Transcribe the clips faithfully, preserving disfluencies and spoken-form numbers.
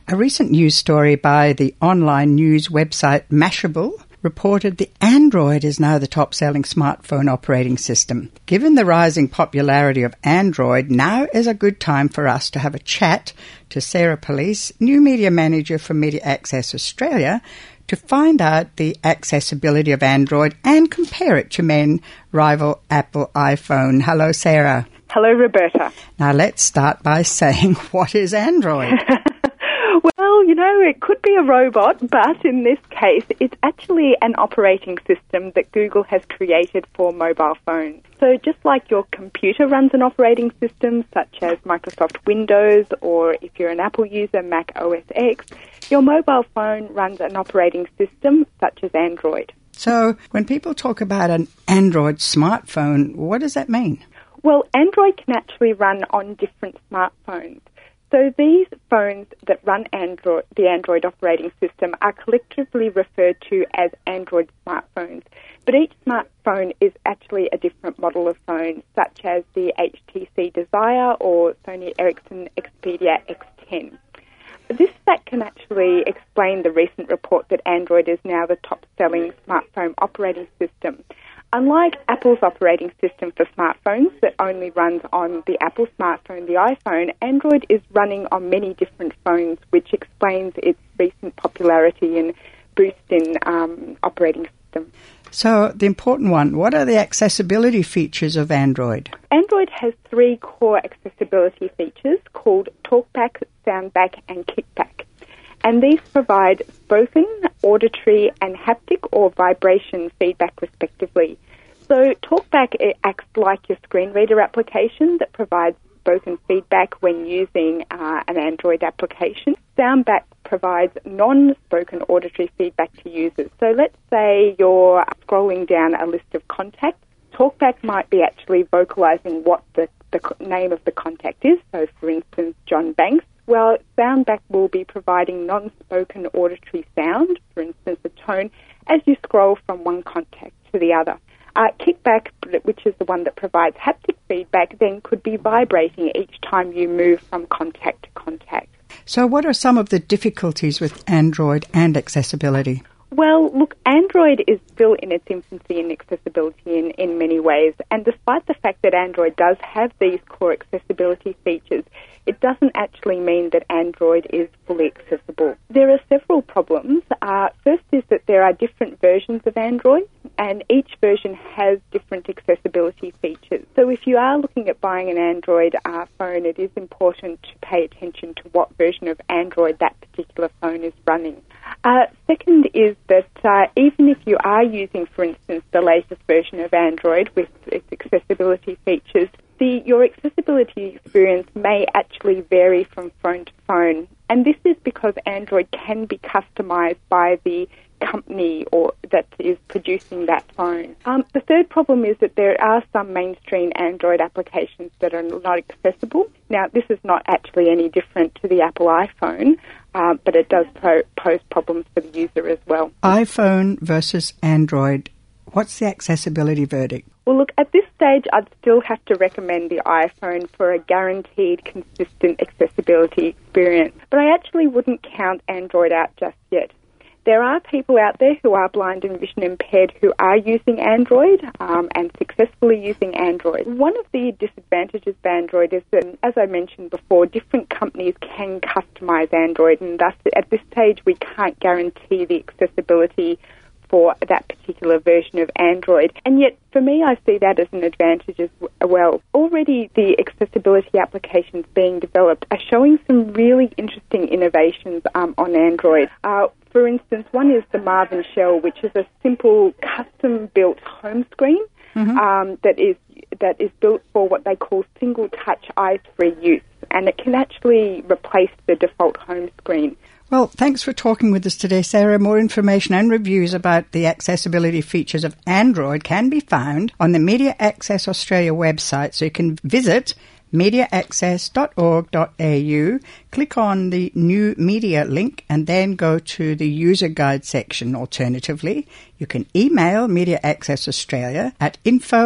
A recent news story by the online news website Mashable reported the Android is now the top-selling smartphone operating system. Given the rising popularity of Android, now is a good time for us to have a chat to Sarah Police, new media manager for Media Access Australia, to find out the accessibility of Android and compare it to main rival Apple iPhone. Hello, Sarah. Hello, Roberta. Now, let's start by saying, what is Android? Well, you know, it could be a robot, but in this case, it's actually an operating system that Google has created for mobile phones. So just like your computer runs an operating system, such as Microsoft Windows, or if you're an Apple user, Mac O S X, your mobile phone runs an operating system such as Android. So when people talk about an Android smartphone, what does that mean? Well, Android can actually run on different smartphones. So these phones that run Android, the Android operating system are collectively referred to as Android smartphones. But each smartphone is actually a different model of phone, such as the H T C Desire or Sony Ericsson Xperia X ten. This fact can actually explain the recent report that Android is now the top-selling smartphone operating system. Unlike Apple's operating system for smartphones that only runs on the Apple smartphone, the iPhone, Android is running on many different phones, which explains its recent popularity and boost in um, operating system. So the important one, what are the accessibility features of Android? Android has three core accessibility features called TalkBack, SoundBack and Kickback. And these provide spoken, auditory, and haptic or vibration feedback respectively. So TalkBack it acts like your screen reader application that provides spoken feedback when using uh, an Android application. SoundBack provides non-spoken auditory feedback to users. So let's say you're scrolling down a list of contacts. TalkBack might be actually vocalizing what the, the name of the contact is. So, for instance, John Banks. Well, SoundBack will be providing non-spoken auditory sound, for instance, a tone, as you scroll from one contact to the other. Uh, Kickback, which is the one that provides haptic feedback, then could be vibrating each time you move from contact to contact. So what are some of the difficulties with Android and accessibility? Well, look, Android is still in its infancy in accessibility in, in many ways, and despite the fact that Android does have these core accessibility features, it doesn't actually mean that Android is fully accessible. There are several problems. Uh, first is that there are different versions of Android, and each version has different accessibility features. So if you are looking at buying an Android uh, phone, it is important to pay attention to what version of Android that particular phone is running. Uh, second is that uh, even if you are using, for instance, the latest version of Android with its accessibility features, the, your accessibility experience may actually vary from phone to phone. And this is because Android can be customized by the company or that is producing that phone. Um, the third problem is that there are some mainstream Android applications that are not accessible. Now, this is not actually any different to the Apple iPhone, uh, but it does po- pose problems for the user as well. iPhone versus Android. What's the accessibility verdict? Well, look, at this stage, I'd still have to recommend the iPhone for a guaranteed, consistent accessibility experience. But I actually wouldn't count Android out just yet. There are people out there who are blind and vision impaired who are using Android um, and successfully using Android. One of the disadvantages of Android is that, as I mentioned before, different companies can customize Android, and thus at this stage we can't guarantee the accessibility for that particular version of Android. And yet, for me, I see that as an advantage as well. Already, the accessibility applications being developed are showing some really interesting innovations um, on Android. Uh, for instance, one is the Marvin Shell, which is a simple, custom-built home screen mm-hmm. um, that is that is built for what they call single-touch eyes-free use, and it can actually replace the default home screen. Well, thanks for talking with us today, Sarah. More information and reviews about the accessibility features of Android can be found on the Media Access Australia website, so you can visit media access dot org dot a u, click on the new media link, and then go to the user guide section. Alternatively, you can email Media Access Australia at info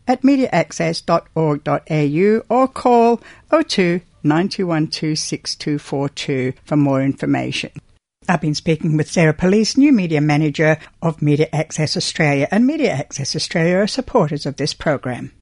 at media access dot org dot a u or call oh two, nine two one two, six two four two for more information. I've been speaking with Sarah Police, new media manager of Media Access Australia, and Media Access Australia are supporters of this program.